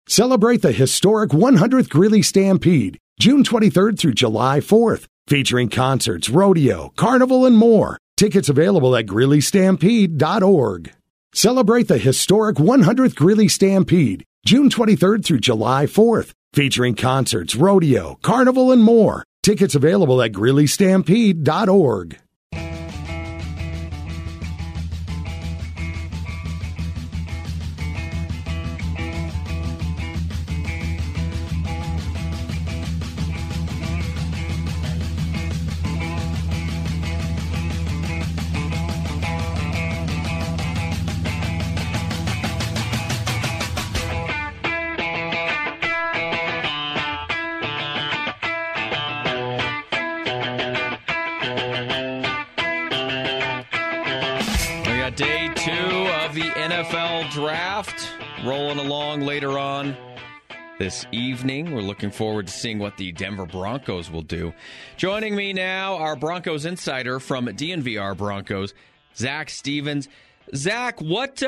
Celebrate the historic 100th Greeley Stampede, June 23rd through July 4th, featuring concerts, rodeo, carnival, and more. Tickets available at GreeleyStampede.org. Celebrate the historic 100th Greeley Stampede, June 23rd through July 4th, featuring concerts, rodeo, carnival, and more. Tickets available at GreeleyStampede.org. Day 2 of the NFL Draft rolling along later on this evening. We're looking forward to seeing what the Denver Broncos will do. Joining me now, our Broncos insider from DNVR Broncos, Zach Stevens. Zach,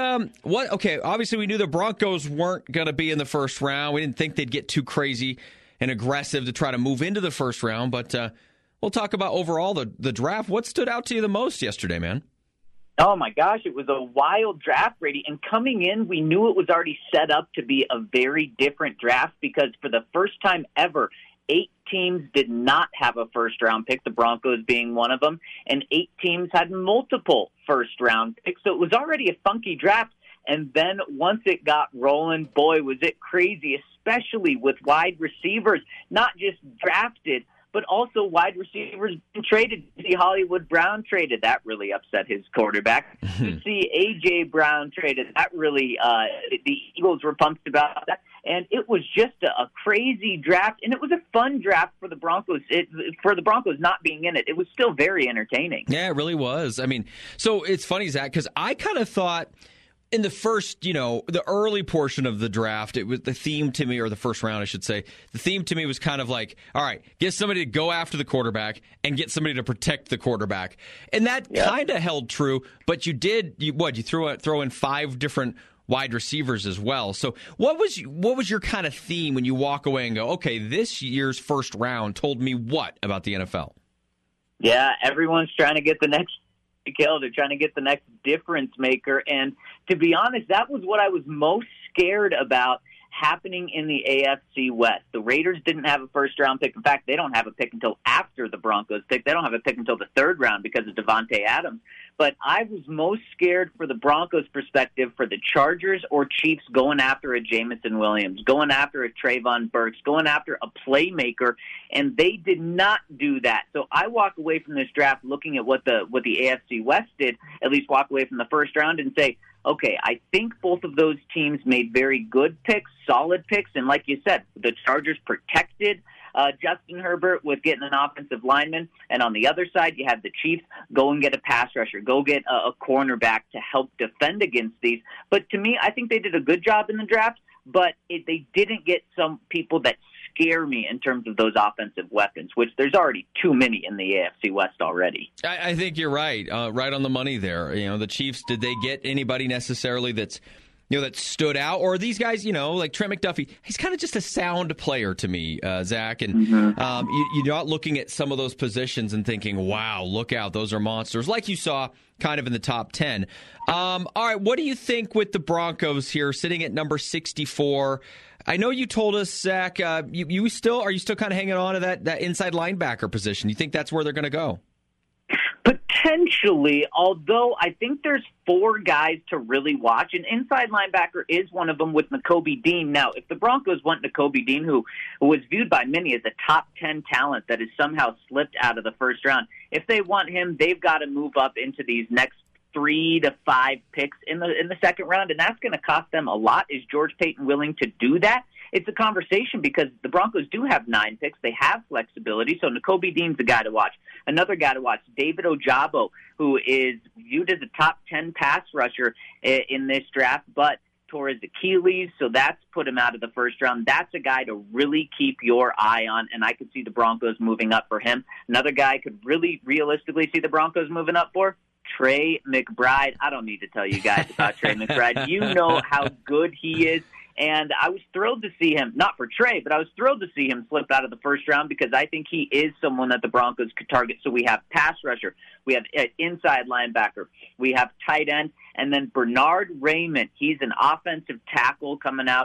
okay, obviously we knew the Broncos weren't going to be in the first round. We didn't think they'd get too crazy and aggressive to try to move into the first round, but we'll talk about overall the draft. What stood out to you the most yesterday, man? Oh, my gosh, it was a wild draft, Brady. And coming in, we knew it was already set up to be a very different draft because for the first time ever, 8 teams did not have a first-round pick, the Broncos being one of them, and 8 teams had multiple first-round picks. So it was already a funky draft. And then once it got rolling, boy, was it crazy, especially with wide receivers, not just drafted, but also wide receivers traded. To see Hollywood Brown traded, that really upset his quarterback. To see A.J. Brown traded, that really, the Eagles were pumped about that. And it was just a crazy draft, and it was a fun draft for the Broncos. For the Broncos not being in it, it was still very entertaining. Yeah, it really was. I mean, so it's funny, Zach, because I kind of thought in the first, the early portion of the draft, it was the theme to me, or the first round, I should say, the theme to me was kind of like, all right, get somebody to go after the quarterback and get somebody to protect the quarterback. And that kind of held true, but you throw in 5 different wide receivers as well. So what was your kind of theme when you walk away and go, okay, this year's first round told me what about the NFL? Yeah, everyone's trying to get the next kill. They're trying to get the next difference maker. And to be honest, that was what I was most scared about happening in the AFC West. The Raiders didn't have a first-round pick. In fact, they don't have a pick until after the Broncos pick. They don't have a pick until the 3rd round because of Devontae Adams. But I was most scared for the Broncos' perspective for the Chargers or Chiefs going after a Jameson Williams, going after a Trayvon Burks, going after a playmaker, and they did not do that. So I walk away from this draft looking at what the AFC West did, at least walk away from the first round and say, okay, I think both of those teams made very good picks, solid picks, and like you said, the Chargers protected Justin Herbert with getting an offensive lineman, and on the other side, you have the Chiefs go and get a pass rusher, go get a cornerback to help defend against these. But to me, I think they did a good job in the draft, but they didn't get some people that scare me in terms of those offensive weapons, which there's already too many in the AFC West already. I think you're right. Right on the money there. The Chiefs, did they get anybody necessarily that stood out? Or are these guys, like Trent McDuffie, he's kind of just a sound player to me, Zach. And you're not looking at some of those positions and thinking, wow, look out, those are monsters, like you saw kind of in the top 10. All right, what do you think with the Broncos here, sitting at number 64? I know you told us, Zach, are you still kind of hanging on to that inside linebacker position? You think that's where they're going to go? Potentially, although I think there's 4 guys to really watch. An inside linebacker is one of them with Nakobe Dean. Now, if the Broncos want Nakobe Dean, who was viewed by many as a top 10 talent that has somehow slipped out of the first round, if they want him, they've got to move up into these next 3 to 5 picks in the second round, and that's going to cost them a lot. Is George Paton willing to do that? It's a conversation because the Broncos do have 9 picks. They have flexibility, so Nakobe Dean's the guy to watch. Another guy to watch, David Ojabo, who is viewed as a top 10 pass rusher in this draft, but tore his Achilles, so that's put him out of the first round. That's a guy to really keep your eye on, and I could see the Broncos moving up for him. Another guy I could really realistically see the Broncos moving up for, Trey McBride. I don't need to tell you guys about Trey McBride. You know how good he is. And I was thrilled to see him, not for Trey, but I was thrilled to see him slip out of the first round because I think he is someone that the Broncos could target. So we have pass rusher, we have inside linebacker, we have tight end, and then Bernard Raymond. He's an offensive tackle coming out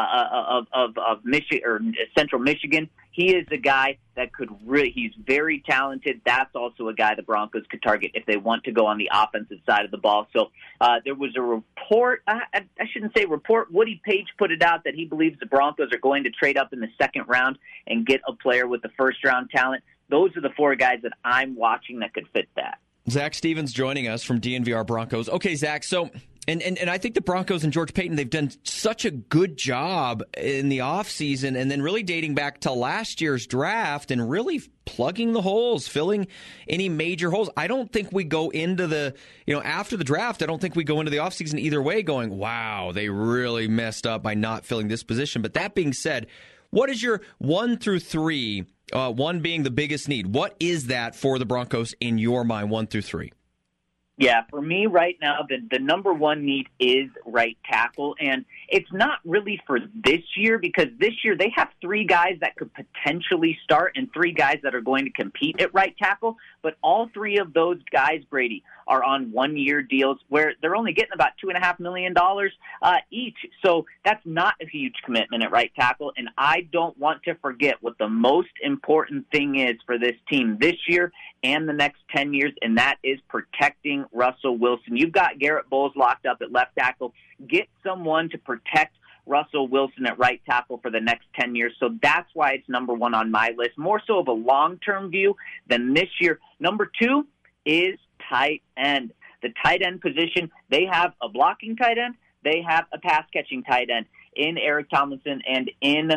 of Michigan or Central Michigan. He is a guy that could really, he's very talented. That's also a guy the Broncos could target if they want to go on the offensive side of the ball. So there was a report, I shouldn't say report, Woody Page put it out that he believes the Broncos are going to trade up in the second round and get a player with the first round talent. Those are the four guys that I'm watching that could fit that. Zach Stevens joining us from DNVR Broncos. Okay, Zach, so and I think the Broncos and George Paton, they've done such a good job in the offseason and then really dating back to last year's draft and really plugging the holes, filling any major holes. I don't think we go into the, after the draft, I don't think we go into the offseason either way going, wow, they really messed up by not filling this position. But that being said, what is your 1 through 3, 1 being the biggest need? What is that for the Broncos in your mind, 1 through 3? Yeah, for me right now, the number one need is right tackle. And it's not really for this year because this year they have 3 guys that could potentially start and 3 guys that are going to compete at right tackle. But all 3 of those guys, Brady, are on 1-year deals where they're only getting about $2.5 million each. So that's not a huge commitment at right tackle. And I don't want to forget what the most important thing is for this team this year and the next 10 years, and that is protecting Russell Wilson. You've got Garrett Bowles locked up at left tackle. Get someone to protect Russell Wilson at right tackle for the next 10 years. So that's why it's number 1 on my list, more so of a long-term view than this year. Number 2 is tight end. The tight end position, they have a blocking tight end. They have a pass-catching tight end in Eric Tomlinson and in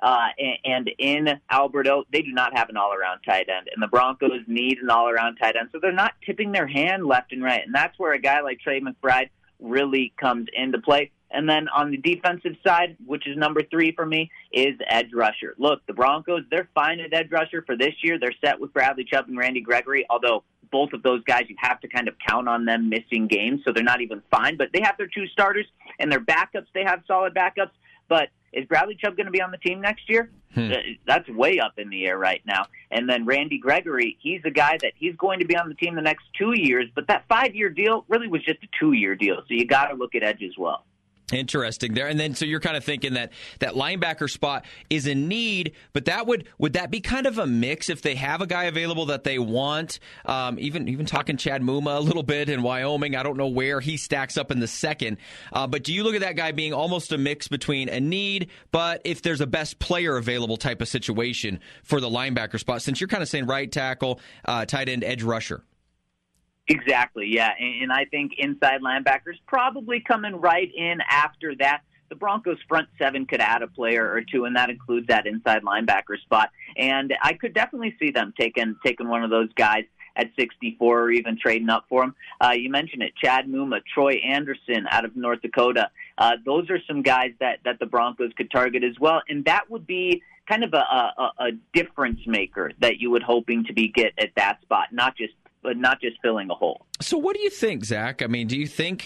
Alberto. They do not have an all-around tight end, and the Broncos need an all-around tight end. So they're not tipping their hand left and right, and that's where a guy like Trey McBride really comes into play. And then on the defensive side, which is number 3 for me, is edge rusher. Look, the Broncos, they're fine at edge rusher for this year. They're set with Bradley Chubb and Randy Gregory, although both of those guys, you have to kind of count on them missing games, so they're not even fine. But they have their 2 starters, and their backups, they have solid backups. But is Bradley Chubb going to be on the team next year? That's way up in the air right now. And then Randy Gregory, he's a guy that he's going to be on the team the next 2 years, but that 5-year deal really was just a 2-year deal, so you got to look at edge as well. Interesting there. And then so you're kind of thinking that linebacker spot is a need, but would that be kind of a mix if they have a guy available that they want? Even talking Chad Muma a little bit in Wyoming. I don't know where he stacks up in the second. But do you look at that guy being almost a mix between a need, but if there's a best player available type of situation for the linebacker spot, since you're kind of saying right tackle, tight end, edge rusher? Exactly, yeah. And I think inside linebackers probably coming right in after that. The Broncos' front 7 could add a player or 2, and that includes that inside linebacker spot. And I could definitely see them taking one of those guys at 64 or even trading up for him. You mentioned it, Chad Muma, Troy Anderson out of North Dakota. Those are some guys that the Broncos could target as well, and that would be kind of a difference maker that you would hoping to get at that spot, not just filling a hole. So what do you think, Zach? I mean, do you think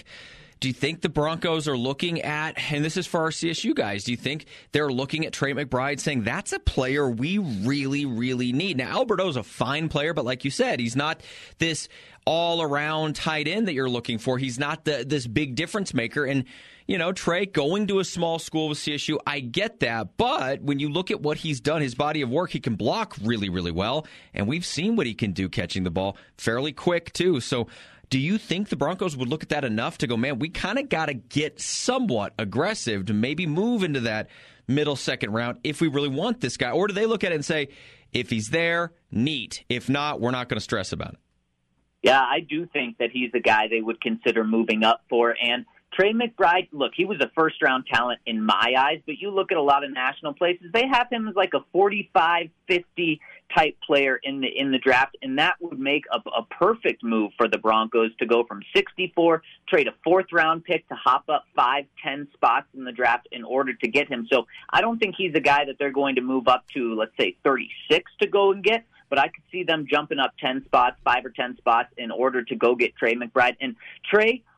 the Broncos are looking at, and this is for our CSU guys, do you think they're looking at Trey McBride saying that's a player we really, really need? Now, Alberto's a fine player, but like you said, he's not this all-around tight end that you're looking for. He's not this big difference maker. And, Trey going to a small school with CSU, I get that. But when you look at what he's done, his body of work, he can block really, really well. And we've seen what he can do catching the ball fairly quick, too. So do you think the Broncos would look at that enough to go, man, we kind of got to get somewhat aggressive to maybe move into that middle second round if we really want this guy? Or do they look at it and say, if he's there, neat. If not, we're not going to stress about it? Yeah, I do think that he's a guy they would consider moving up for. And Trey McBride, look, he was a first-round talent in my eyes, but you look at a lot of national places, they have him as like a 45, 50 type player in the draft, and that would make a perfect move for the Broncos to go from 64, trade a 4th-round pick to hop up 5, 10 spots in the draft in order to get him. So I don't think he's a guy that they're going to move up to, let's say, 36 to go and get, but I could see them jumping up 10 spots, 5 or 10 spots in order to go get Trey McBride. And Trey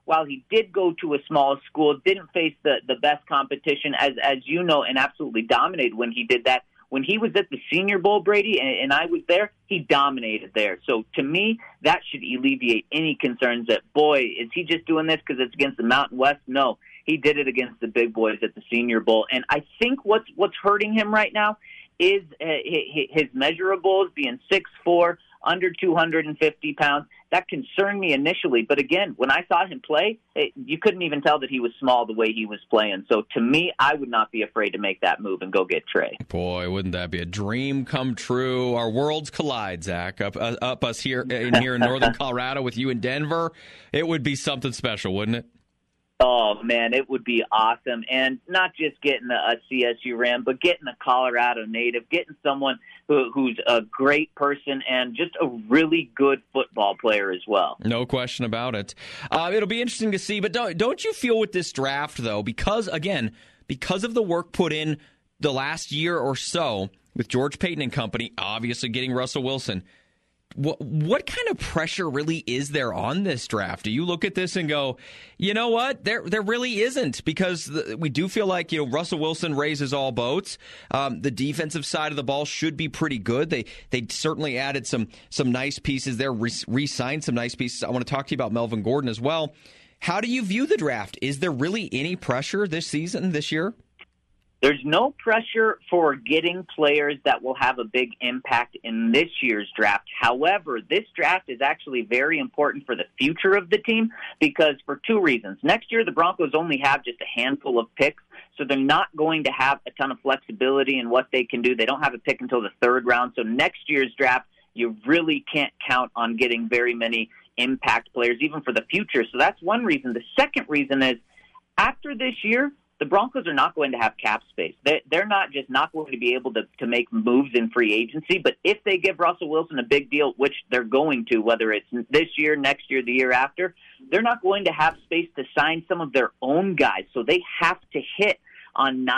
while he did go to a small school, didn't face the best competition, as you know, and absolutely dominated when he did that. When he was at the Senior Bowl, Brady, and I was there, he dominated there. So to me, that should alleviate any concerns that, boy, is he just doing this because it's against the Mountain West? No, he did it against the big boys at the Senior Bowl. And I think what's hurting him right now is his measurables being 6'4", under 250 pounds. That concerned me initially. But again, when I saw him play, you couldn't even tell that he was small the way he was playing. So to me, I would not be afraid to make that move and go get Trey. Boy, wouldn't that be a dream come true? Our worlds collide, Zach. Up us here in northern Colorado with you in Denver. It would be something special, wouldn't it? Oh, man, it would be awesome. And not just getting a CSU Ram, but getting a Colorado native, getting someone who's a great person and just a really good football player as well. No question about it. It'll be interesting to see. But don't you feel with this draft, though, because of the work put in the last year or so with George Paton and company, obviously getting Russell Wilson, what kind of pressure really is there on this draft? Do you look at this and go, you know what, there really isn't, because we do feel like, Russell Wilson raises all boats. The defensive side of the ball should be pretty good. They certainly added some nice pieces there, re-signed some nice pieces. I want to talk to you about Melvin Gordon as well. How do you view the draft? Is there really any pressure this year? There's no pressure for getting players that will have a big impact in this year's draft. However, this draft is actually very important for the future of the team because for two reasons. Next year, the Broncos only have just a handful of picks, so they're not going to have a ton of flexibility in what they can do. They don't have a pick until the third round, so next year's draft, you really can't count on getting very many impact players, even for the future. So that's one reason. The second reason is after this year, the Broncos are not going to have cap space. They're not just not going to be able to make moves in free agency, but if they give Russell Wilson a big deal, which they're going to, whether it's this year, next year, the year after, they're not going to have space to sign some of their own guys. So they have to hit on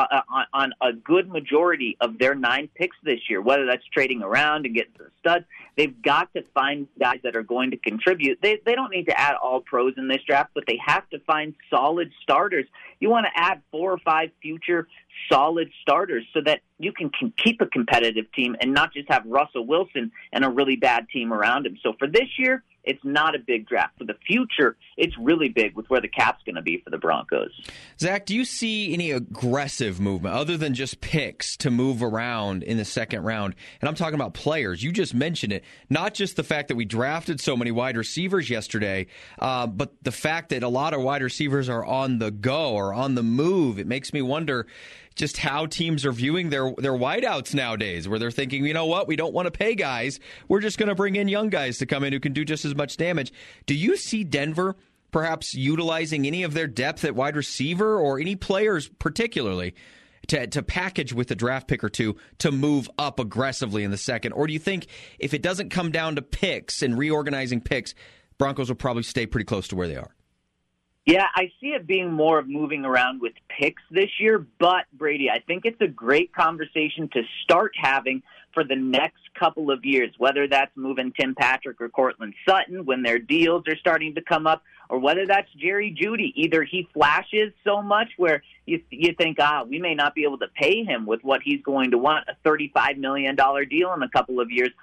a good majority of their 9 picks this year, whether that's trading around and getting some studs. They've got to find guys that are going to contribute. They don't need to add all pros in this draft, but they have to find solid starters. You want to add 4 or 5 future solid starters so that you can keep a competitive team and not just have Russell Wilson and a really bad team around him. So for this year, it's not a big draft. For the future, it's really big with where the cap's going to be for the Broncos. Zach, do you see any aggressive movement other than just picks to move around in the second round? And I'm talking about players. You just mentioned it. Not just the fact that we drafted so many wide receivers yesterday, but the fact that a lot of wide receivers are on the go or on the move. It makes me wonder just how teams are viewing their wideouts nowadays, where they're thinking, you know what, we don't want to pay guys. We're just going to bring in young guys to come in who can do just as much damage. Do you see Denver perhaps utilizing any of their depth at wide receiver or any players particularly to package with a draft pick or two to move up aggressively in the second? Or do you think if it doesn't come down to picks and reorganizing picks, Broncos will probably stay pretty close to where they are? Yeah, I see it being more of moving around with picks this year, but Brady, I think it's a great conversation to start having for the next couple of years, whether that's moving Tim Patrick or Cortland Sutton when their deals are starting to come up, or whether that's Jerry Jeudy. Either he flashes so much where you think, we may not be able to pay him with what he's going to want, a $35 million deal in a couple of years,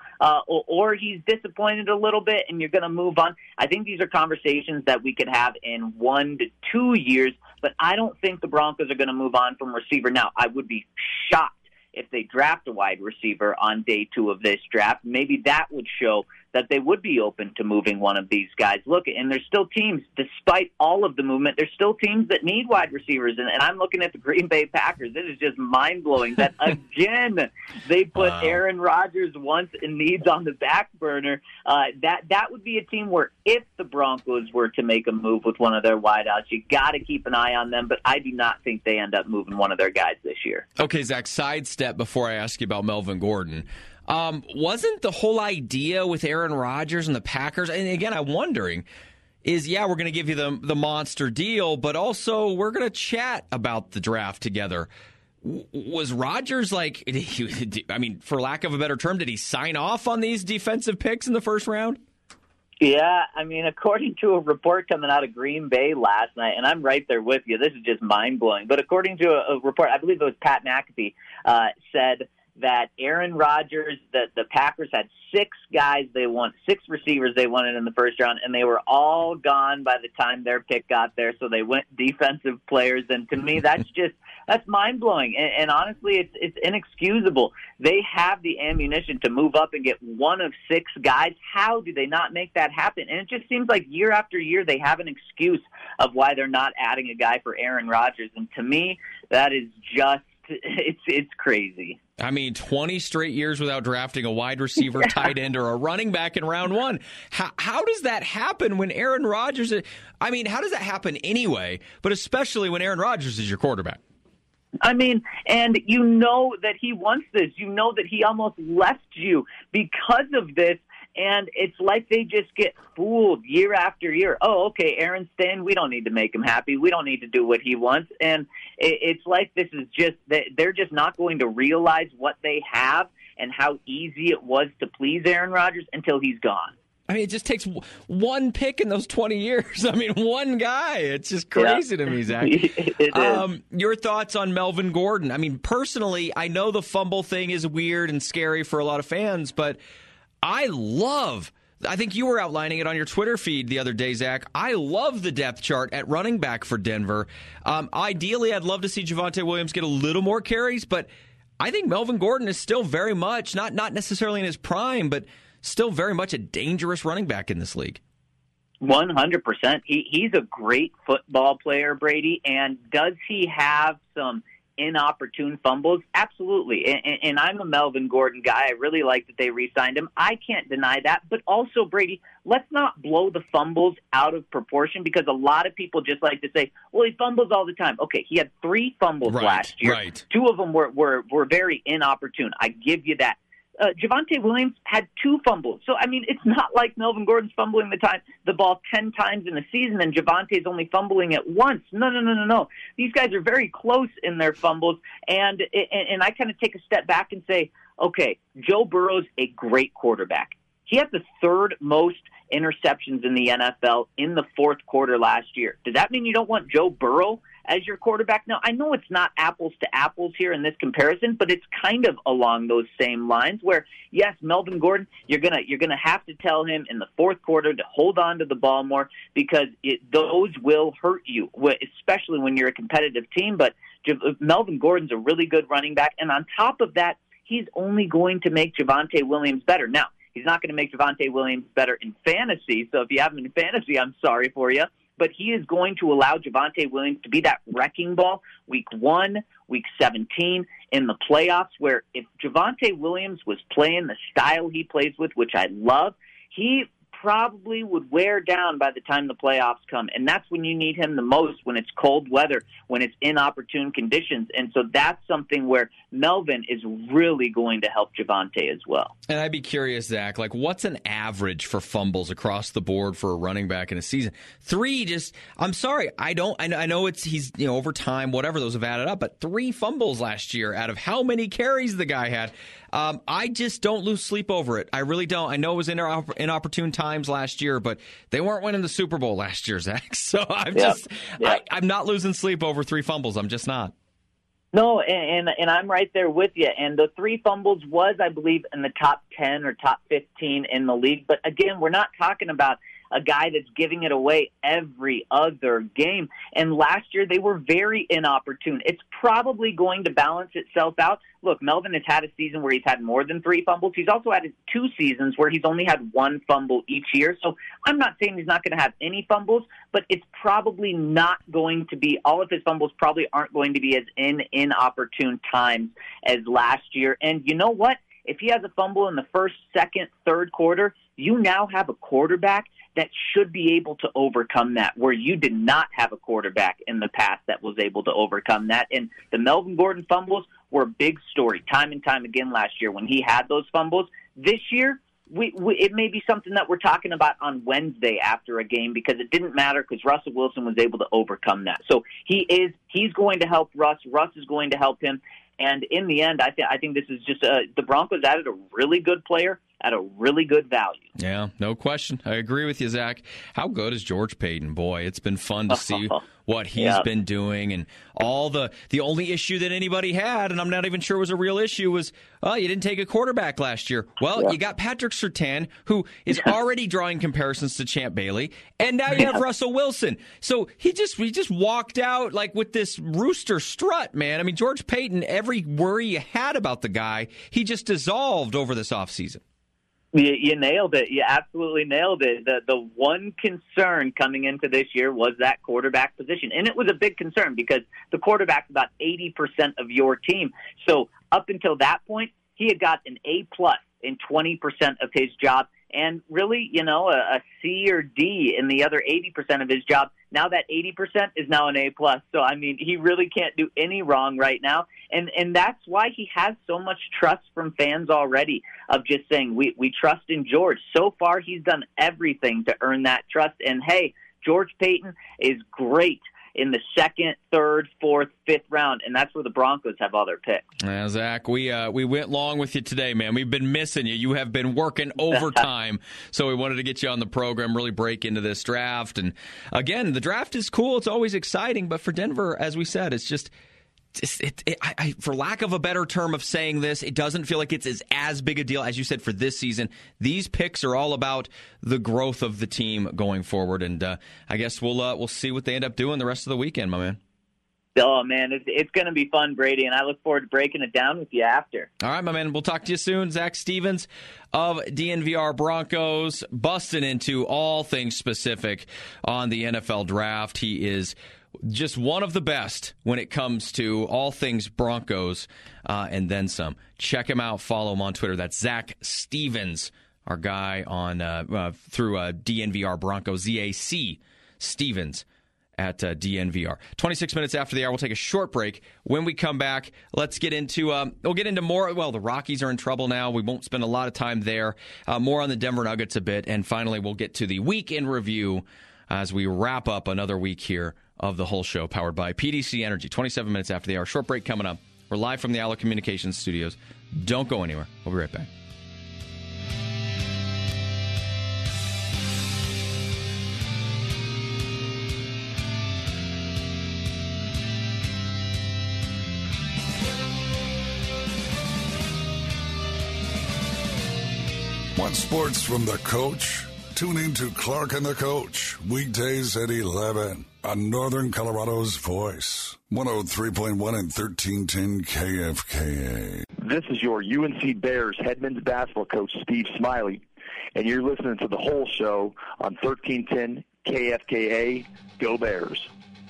or he's disappointed a little bit and you're going to move on. I think these are conversations that we could have in 1 to 2 years, but I don't think the Broncos are going to move on from receiver. Now, I would be shocked if they draft a wide receiver on day 2 of this draft. Maybe that would show that they would be open to moving one of these guys. Look, and there's still teams, despite all of the movement, there's still teams that need wide receivers. And I'm looking at the Green Bay Packers. It is just mind-blowing that, again, they put Aaron Rodgers once and needs on the back burner. That would be a team where if the Broncos were to make a move with one of their wideouts, you got to keep an eye on them. But I do not think they end up moving one of their guys this year. Okay, Zach, sidestep before I ask you about Melvin Gordon. Wasn't the whole idea with Aaron Rodgers and the Packers, and again, I'm wondering, is, we're going to give you the monster deal, but also we're going to chat about the draft together. Was Rodgers for lack of a better term, did he sign off on these defensive picks in the first round? Yeah, I mean, according to a report coming out of Green Bay last night, and I'm right there with you, this is just mind-blowing, but according to a report, I believe it was Pat McAfee, said that Aaron Rodgers, the Packers had 6 receivers they wanted in the first round, and they were all gone by the time their pick got there, so they went defensive players, and to me, that's mind-blowing, and honestly, it's inexcusable. They have the ammunition to move up and get one of 6 guys. How do they not make that happen? And it just seems like year after year they have an excuse of why they're not adding a guy for Aaron Rodgers, and to me, that is just it's crazy. I mean, 20 straight years without drafting a wide receiver, tight end, or a running back in round one. How does that happen when Aaron Rodgers I mean, how does that happen anyway, but especially when Aaron Rodgers is your quarterback? I mean, and you know that he wants this. You know that he almost left you because of this. And it's like they just get fooled year after year. Oh, okay, Aaron's staying. We don't need to make him happy. We don't need to do what he wants. And it's like this is just – they're just not going to realize what they have and how easy it was to please Aaron Rodgers until he's gone. I mean, it just takes one pick in those 20 years. I mean, one guy. It's just crazy to me, Zach. Your thoughts on Melvin Gordon? I mean, personally, I know the fumble thing is weird and scary for a lot of fans, but – I think you were outlining it on your Twitter feed the other day, Zach. I love the depth chart at running back for Denver. Ideally, I'd love to see Javonte Williams get a little more carries, but I think Melvin Gordon is still very much, not necessarily in his prime, but still very much a dangerous running back in this league. 100%. He's a great football player, Brady, and does he have some inopportune fumbles? Absolutely. And I'm a Melvin Gordon guy. I really like that they re-signed him. I can't deny that. But also, Brady, let's not blow the fumbles out of proportion because a lot of people just like to say, well, he fumbles all the time. Okay, he had 3 fumbles last year. Right. 2 of them were very inopportune. I give you that. Javonte Williams had 2 fumbles. So, I mean, it's not like Melvin Gordon's fumbling the ball 10 times in a season and Javonte's only fumbling it once. No. These guys are very close in their fumbles. And I kind of take a step back and say, okay, Joe Burrow's a great quarterback. He had the 3rd most interceptions in the NFL in the 4th quarter last year. Does that mean you don't want Joe Burrow as your quarterback? Now, I know it's not apples to apples here in this comparison, but it's kind of along those same lines where, yes, Melvin Gordon, you're gonna have to tell him in the 4th quarter to hold on to the ball more because those will hurt you, especially when you're a competitive team. But Melvin Gordon's a really good running back, and on top of that, he's only going to make Javonte Williams better. Now, he's not going to make Javonte Williams better in fantasy, so if you have him in fantasy, I'm sorry for you. But he is going to allow Javonte Williams to be that wrecking ball week 1, week 17 in the playoffs, where if Javonte Williams was playing the style he plays with, which I love, he probably would wear down by the time the playoffs come. And that's when you need him the most, when it's cold weather, when it's inopportune conditions. And so that's something where Melvin is really going to help Javonte as well. And I'd be curious, Zach, like what's an average for fumbles across the board for a running back in a season? 3, I'm sorry, I know he's over time, whatever, those have added up, but 3 fumbles last year out of how many carries the guy had. I just don't lose sleep over it. I really don't. I know it was inopportune times last year, but they weren't winning the Super Bowl last year, Zach. So I'm not losing sleep over 3 fumbles. I'm just not. No, and I'm right there with you. And the 3 fumbles was, I believe, in the top 10 or top 15 in the league. But again, we're not talking about a guy that's giving it away every other game. And last year, they were very inopportune. It's probably going to balance itself out. Look, Melvin has had a season where he's had more than 3 fumbles. He's also had 2 seasons where he's only had 1 fumble each year. So I'm not saying he's not going to have any fumbles, but it's probably not going to be, all of his fumbles probably aren't going to be as inopportune times as last year. And you know what? If he has a fumble in the 1st, 2nd, 3rd quarter, you now have a quarterback that should be able to overcome that, where you did not have a quarterback in the past that was able to overcome that. And the Melvin Gordon fumbles were a big story time and time again last year when he had those fumbles. This year, it may be something that we're talking about on Wednesday after a game because it didn't matter because Russell Wilson was able to overcome that. So he's going to help Russ. Russ is going to help him. And in the end, I think this is just the Broncos added a really good player at a really good value. Yeah, no question. I agree with you, Zach. How good is George Paton? Boy, it's been fun to see what he's been doing, and all the only issue that anybody had, and I'm not even sure was a real issue, was, you didn't take a quarterback last year. Well, you got Patrick Surtain, who is already drawing comparisons to Champ Bailey, and now you have Russell Wilson. So he just walked out like with this rooster strut, man. I mean, George Paton, every worry you had about the guy, he just dissolved over this offseason. You nailed it. You absolutely nailed it. The one concern coming into this year was that quarterback position. And it was a big concern because the quarterback's about 80% of your team. So up until that point, he had got an A+ in 20% of his job. And really, a C or D in the other 80% of his job. Now that 80% is now an A+. So, I mean, he really can't do any wrong right now. And that's why he has so much trust from fans already of just saying, we trust in George. So far, he's done everything to earn that trust. And, hey, George Paton is great in the second, third, fourth, fifth round, and that's where the Broncos have all their picks. Zach, we went long with you today, man. We've been missing you. You have been working overtime, so we wanted to get you on the program, really break into this draft. And, again, the draft is cool. It's always exciting, but for Denver, as we said, it's just – for lack of a better term of saying this, it doesn't feel like it's as big a deal as you said for this season. These picks are all about the growth of the team going forward, and I guess we'll see what they end up doing the rest of the weekend, my man. Oh, man, it's going to be fun, Brady, and I look forward to breaking it down with you after. All right, my man. We'll talk to you soon. Zach Stevens of DNVR Broncos, busting into all things specific on the NFL draft. He is just one of the best when it comes to all things Broncos and then some. Check him out. Follow him on Twitter. That's Zach Stevens, our guy on through DNVR Broncos, ZAC Stevens at DNVR. 26 minutes after the hour, we'll take a short break. When we come back, let's get into we'll get into more. Well, the Rockies are in trouble now. We won't spend a lot of time there. More on the Denver Nuggets a bit. And finally, we'll get to the week in review as we wrap up another week here of the whole show, powered by PDC Energy. 27 minutes after the hour. Short break coming up. We're live from the Allo Communications studios. Don't go anywhere. We'll be right back. Want sports from the coach? Tune in to Clark and the Coach, weekdays at 11 on Northern Colorado's Voice, 103.1 and 1310 KFKA. This is your UNC Bears head men's basketball coach, Steve Smiley, and you're listening to the whole show on 1310 KFKA. Go Bears.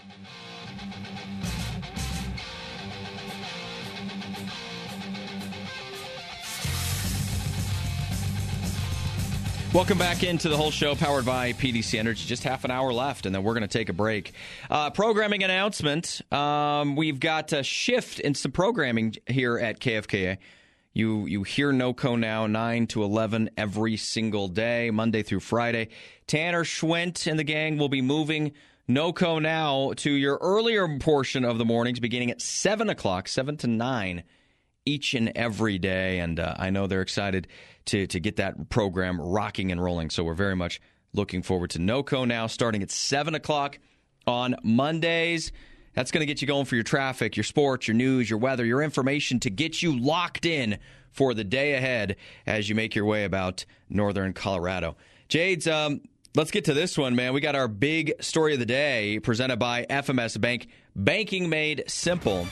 Welcome back into the whole show, powered by PDC Energy. Just half an hour left, and then we're going to take a break. Programming announcement. We've got a shift in some programming here at KFKA. You hear NoCo now 9 to 11 every single day, Monday through Friday. Tanner Schwint and the gang will be moving NoCo now to your earlier portion of the mornings, beginning at 7 o'clock, 7 to 9 each and every day. And I know they're excited to get that program rocking and rolling. So we're very much looking forward to NoCo now, starting at 7 o'clock on Mondays. That's going to get you going for your traffic, your sports, your news, your weather, your information to get you locked in for the day ahead as you make your way about Northern Colorado. Jades, let's get to this one, man. We got our big story of the day presented by FMS Bank. Banking made simple.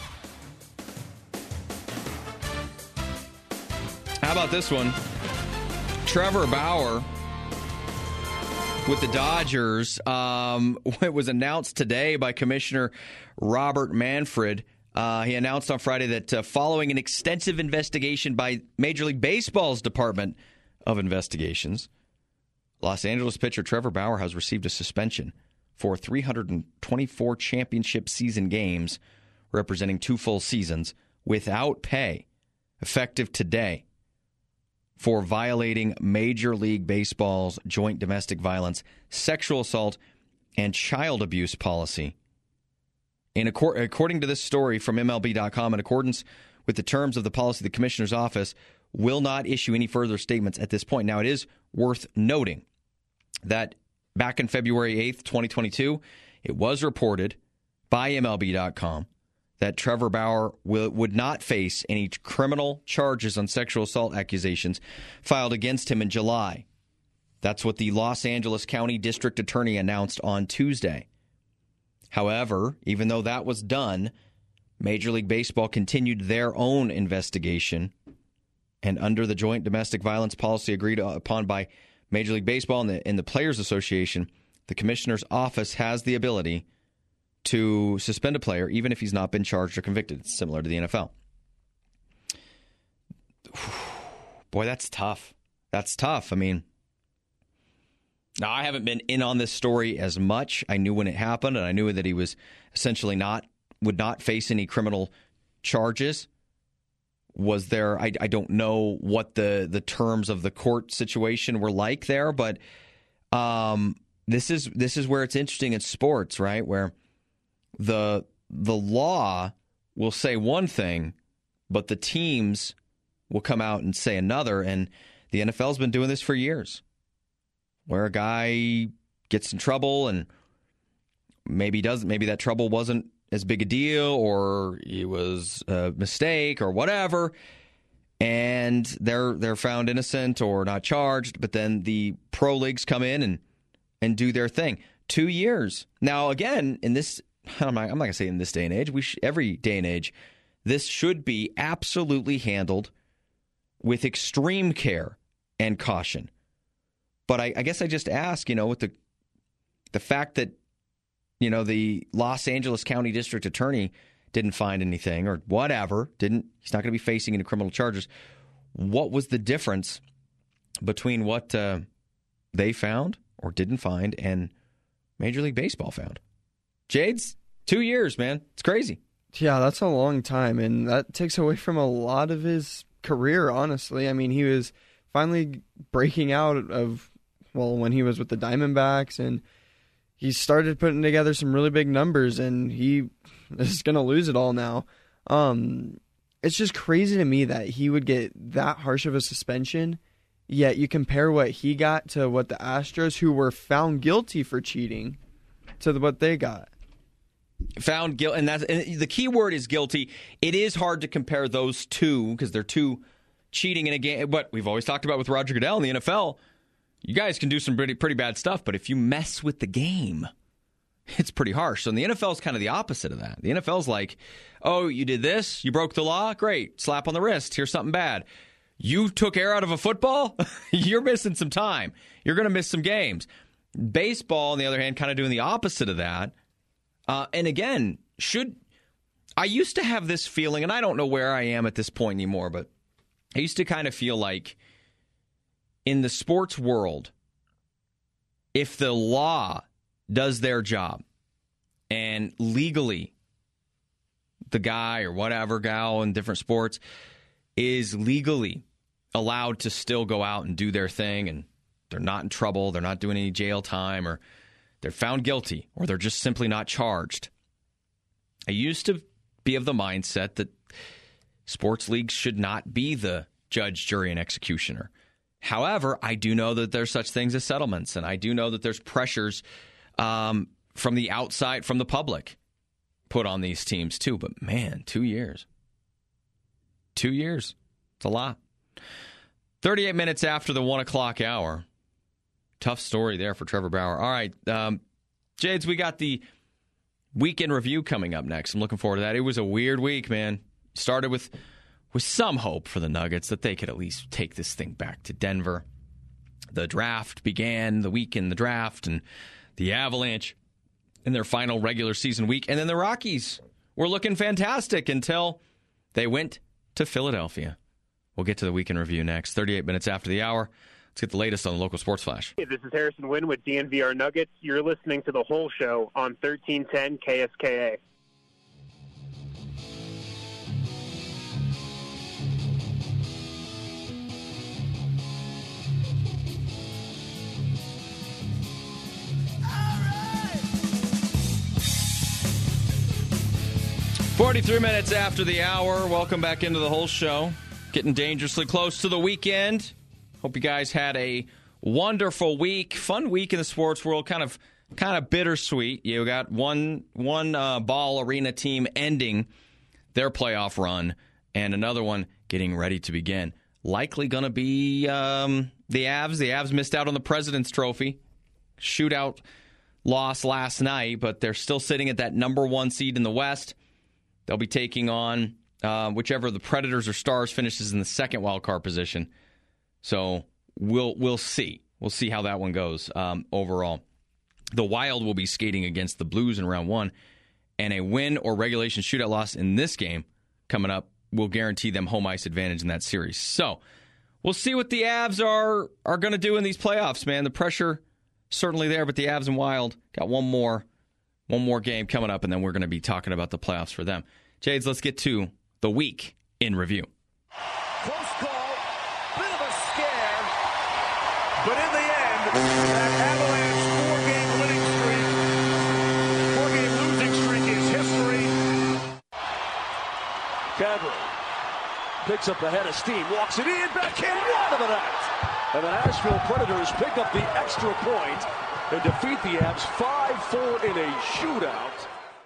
How about this one? Trevor Bauer with the Dodgers. It was announced today by Commissioner Robert Manfred. He announced on Friday that following an extensive investigation by Major League Baseball's Department of Investigations, Los Angeles pitcher Trevor Bauer has received a suspension for 324 championship season games, representing 2 full seasons, without pay, effective today, for violating Major League Baseball's joint domestic violence, sexual assault, and child abuse policy. According to this story from MLB.com, in accordance with the terms of the policy, the commissioner's office will not issue any further statements at this point. Now, it is worth noting that back in February 8th, 2022, it was reported by MLB.com that Trevor Bauer would not face any criminal charges on sexual assault accusations filed against him in July. That's what the Los Angeles County District Attorney announced on Tuesday. However, even though that was done, Major League Baseball continued their own investigation, and under the joint domestic violence policy agreed upon by Major League Baseball and the Players Association, the commissioner's office has the ability to suspend a player even if he's not been charged or convicted. It's similar to the NFL. Boy, that's tough. That's tough. I mean, now I haven't been in on this story as much. I knew when it happened, and I knew that he was essentially would not face any criminal charges. Was there? I don't know what the terms of the court situation were like there, but this is where it's interesting in sports, right? Where the law will say one thing, but the teams will come out and say another. And the NFL's been doing this for years, where a guy gets in trouble and maybe that trouble wasn't as big a deal, or it was a mistake or whatever, and they're found innocent or not charged, but then the pro leagues come in and do their thing. 2 years. Now, again, in this, I'm not going to say in this day and age, every day and age, this should be absolutely handled with extreme care and caution. But I guess I just ask, with the fact that, the Los Angeles County District Attorney didn't find anything or whatever, he's not going to be facing any criminal charges. What was the difference between what they found or didn't find and Major League Baseball found? Jades, 2 years, man. It's crazy. Yeah, that's a long time, and that takes away from a lot of his career, honestly. I mean, he was finally breaking out of, when he was with the Diamondbacks, and he started putting together some really big numbers, and he is going to lose it all now. It's just crazy to me that he would get that harsh of a suspension, yet you compare what he got to what the Astros, who were found guilty for cheating, to what they got. Found guilty, and the key word is guilty. It is hard to compare those two because they're two cheating in a game. But we've always talked about with Roger Goodell in the NFL, you guys can do some pretty bad stuff, but if you mess with the game, it's pretty harsh. So in the NFL is kind of the opposite of that. The NFL is like, oh, you did this, you broke the law, great, slap on the wrist, here's something bad. You took air out of a football, you're missing some time. You're going to miss some games. Baseball, on the other hand, kind of doing the opposite of that. And again, I used to have this feeling, and I don't know where I am at this point anymore, but I used to kind of feel like in the sports world, if the law does their job and legally the guy or whatever gal in different sports is legally allowed to still go out and do their thing and they're not in trouble, they're not doing any jail time, or they're found guilty, or they're just simply not charged. I used to be of the mindset that sports leagues should not be the judge, jury, and executioner. However, I do know that there's such things as settlements, and I do know that there's pressures from the outside, from the public, put on these teams too. But man, 2 years. 2 years. It's a lot. 38 minutes after the 1 o'clock hour. Tough story there for Trevor Bauer. All right, Jades, we got the weekend review coming up next. I'm looking forward to that. It was a weird week, man. Started with some hope for the Nuggets that they could at least take this thing back to Denver. The draft began, the week in the draft, and the Avalanche in their final regular season week. And then the Rockies were looking fantastic until they went to Philadelphia. We'll get to the weekend review next, 38 minutes after the hour. Let's get the latest on the local sports flash. Hey, this is Harrison Wynn with DNVR Nuggets. You're listening to The Whole Show on 1310 KSKA. All right. 43 minutes after the hour. Welcome back into The Whole Show. Getting dangerously close to the weekend. Hope you guys had a wonderful week. Fun week in the sports world. Kind of bittersweet. You got one Ball Arena team ending their playoff run and another one getting ready to begin. Likely going to be the Avs. The Avs missed out on the President's Trophy. Shootout loss last night, but they're still sitting at that number 1 seed in the West. They'll be taking on whichever the Predators or Stars finishes in the second wild card position. So we'll see. We'll see how that one goes overall. The Wild will be skating against the Blues in round 1, and a win or regulation shootout loss in this game coming up will guarantee them home ice advantage in that series. So we'll see what the Avs are going to do in these playoffs, man. The pressure certainly there, but the Avs and Wild got one more game coming up, and then we're going to be talking about the playoffs for them. Jades, let's get to the week in review. Close call, bit of a scare, but in the end, that Avalanche four-game losing streak is history. Cadbury picks up the head of steam, walks it in, backhand, wide of the net. And the Nashville Predators pick up the extra point and defeat the Avs 5-4 in a shootout.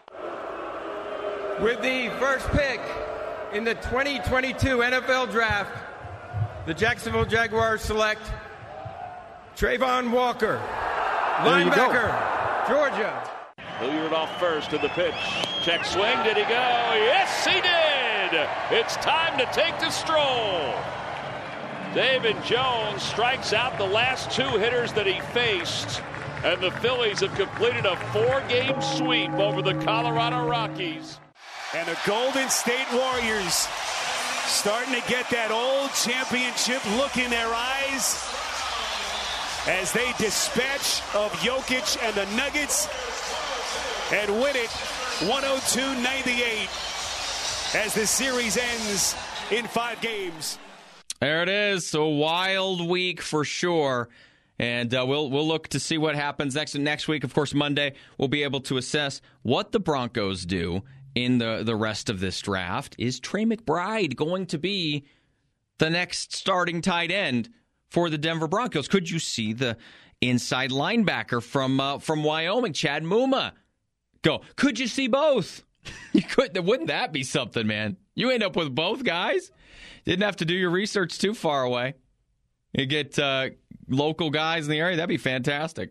With the first pick in the 2022 NFL Draft, the Jacksonville Jaguars select Trayvon Walker, linebacker, Georgia. Hilliard off first to the pitch. Check swing. Did he go? Yes, he did. It's time to take the stroll. David Jones strikes out the last 2 hitters that he faced, and the Phillies have completed a 4-game sweep over the Colorado Rockies. And the Golden State Warriors starting to get that old championship look in their eyes as they dispatch of Jokic and the Nuggets and win it 102-98 as the series ends in 5 games. There it is. A wild week for sure. And we'll look to see what happens next week. Of course, Monday, we'll be able to assess what the Broncos do in the rest of this draft. Is Trey McBride going to be the next starting tight end for the Denver Broncos? Could you see the inside linebacker from Wyoming, Chad Muma, go? Could you see both? You could. Wouldn't that be something, man? You end up with both guys. Didn't have to do your research too far away. You get local guys in the area. That'd be fantastic.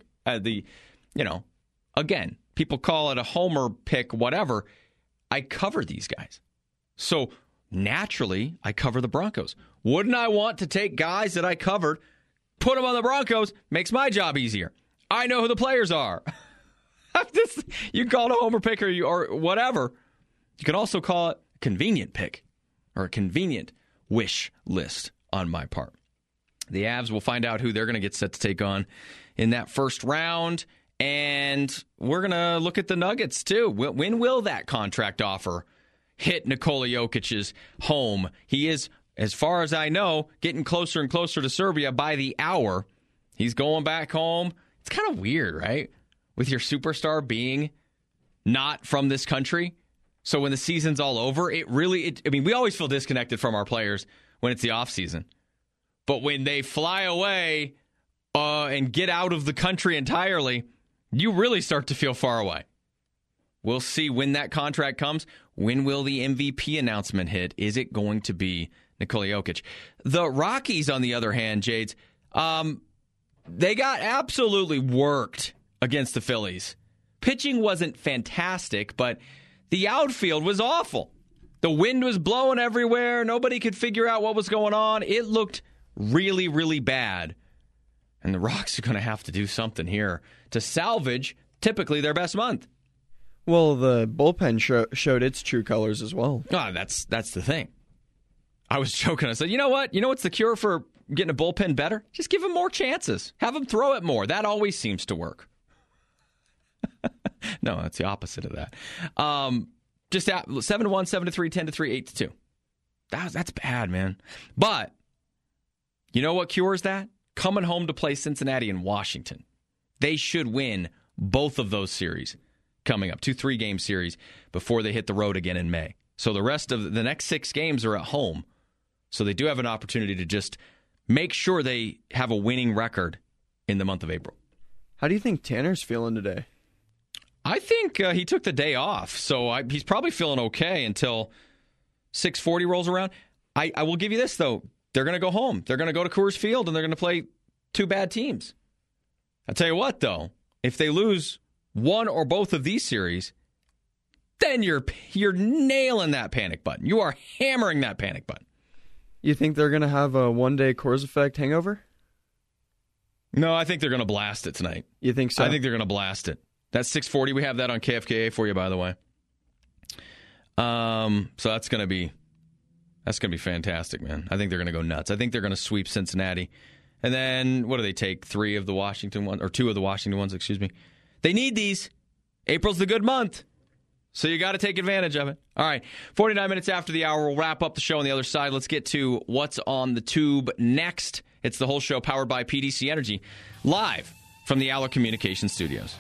Again, people call it a homer pick, whatever. I cover these guys. So naturally, I cover the Broncos. Wouldn't I want to take guys that I covered, put them on the Broncos? Makes my job easier. I know who the players are. You call it a homer pick or whatever. You can also call it a convenient pick or a convenient wish list on my part. The Avs will find out who they're going to get set to take on in that first round. And we're going to look at the Nuggets, too. When will that contract offer hit Nikola Jokic's home? He is, as far as I know, getting closer and closer to Serbia by the hour. He's going back home. It's kind of weird, right? With your superstar being not from this country. So when the season's all over, we always feel disconnected from our players when it's the offseason. But when they fly away and get out of the country entirely, you really start to feel far away. We'll see when that contract comes. When will the MVP announcement hit? Is it going to be Nikola Jokic? The Rockies, on the other hand, Jades, they got absolutely worked against the Phillies. Pitching wasn't fantastic, but the outfield was awful. The wind was blowing everywhere. Nobody could figure out what was going on. It looked really, really bad. And the Rocks are going to have to do something here to salvage typically their best month. Well, the bullpen showed its true colors as well. That's the thing. I was joking. I said, you know what? You know what's the cure for getting a bullpen better? Just give them more chances. Have them throw it more. That always seems to work. No, that's the opposite of that. Just 7-1, 7-3, 10-3, 8-2. That's bad, man. But you know what cures that? Coming home to play Cincinnati and Washington. They should win both of those series coming up. 2 3-game series before they hit the road again in May. So the rest of the next 6 games are at home. So they do have an opportunity to just make sure they have a winning record in the month of April. How do you think Tanner's feeling today? I think he took the day off, so he's probably feeling okay until 6:40 rolls around. I will give you this, though. They're going to go home. They're going to go to Coors Field, and they're going to play two bad teams. I'll tell you what, though. If they lose one or both of these series, then you're nailing that panic button. You are hammering that panic button. You think they're going to have a one-day Coors Effect hangover? No, I think they're going to blast it tonight. You think so? I think they're going to blast it. That's 6:40. We have that on KFKA for you, by the way. So that's going to be fantastic, man. I think they're going to go nuts. I think they're going to sweep Cincinnati. And then, what do they take? 2 of the Washington ones, excuse me. They need these. April's the good month. So you got to take advantage of it. All right, 49 minutes after the hour, we'll wrap up the show on the other side. Let's get to what's on the tube next. It's the whole show powered by PDC Energy, live from the Aller Communications Studios.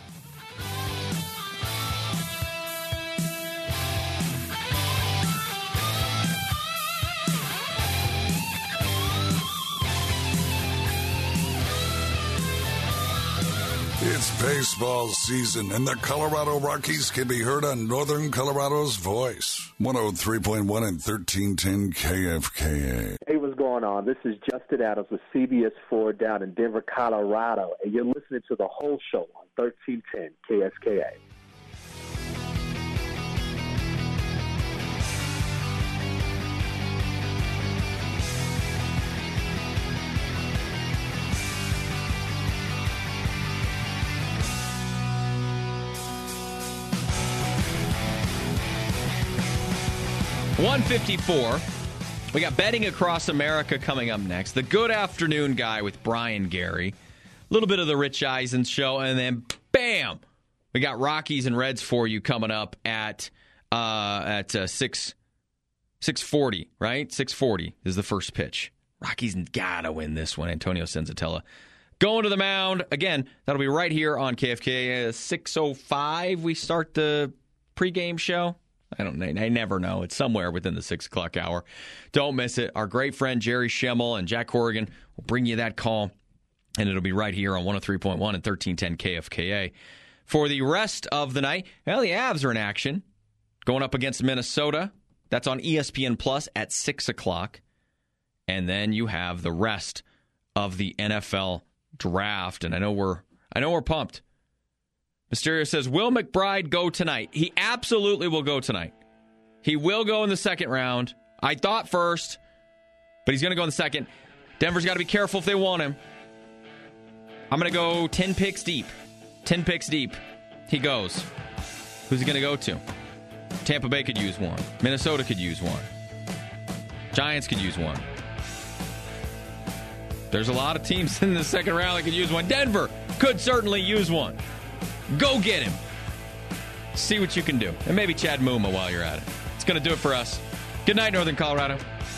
It's baseball season, and the Colorado Rockies can be heard on Northern Colorado's voice. 103.1 and 1310 KFKA. Hey, what's going on? This is Justin Adams with CBS 4 down in Denver, Colorado, and you're listening to the whole show on 1310 KFKA. $154. We got Betting Across America coming up next. The Good Afternoon Guy with Brian Gary. A little bit of the Rich Eisen show, and then bam, we got Rockies and Reds for you coming up at 6:40, right? 6:40 is the first pitch. Rockies gotta win this one. Antonio Senzatella going to the mound again. That'll be right here on KFK. 6:05. We start the pregame show. I never know. It's somewhere within the 6 o'clock hour. Don't miss it. Our great friend Jerry Schemmel and Jack Corrigan will bring you that call, and it'll be right here on 103.1 and 1310 KFKA. For the rest of the night, well, the Avs are in action, going up against Minnesota. That's on ESPN Plus at 6 o'clock. And then you have the rest of the NFL draft, and I know we're pumped. Mysterio says, will McBride go tonight? He absolutely will go tonight. He will go in the second round. I thought first, but he's going to go in the second. Denver's got to be careful if they want him. I'm going to go 10 picks deep. 10 picks deep. He goes. Who's he going to go to? Tampa Bay could use one. Minnesota could use one. Giants could use one. There's a lot of teams in the second round that could use one. Denver could certainly use one. Go get him. See what you can do. And maybe Chad Muma while you're at it. It's going to do it for us. Good night, Northern Colorado.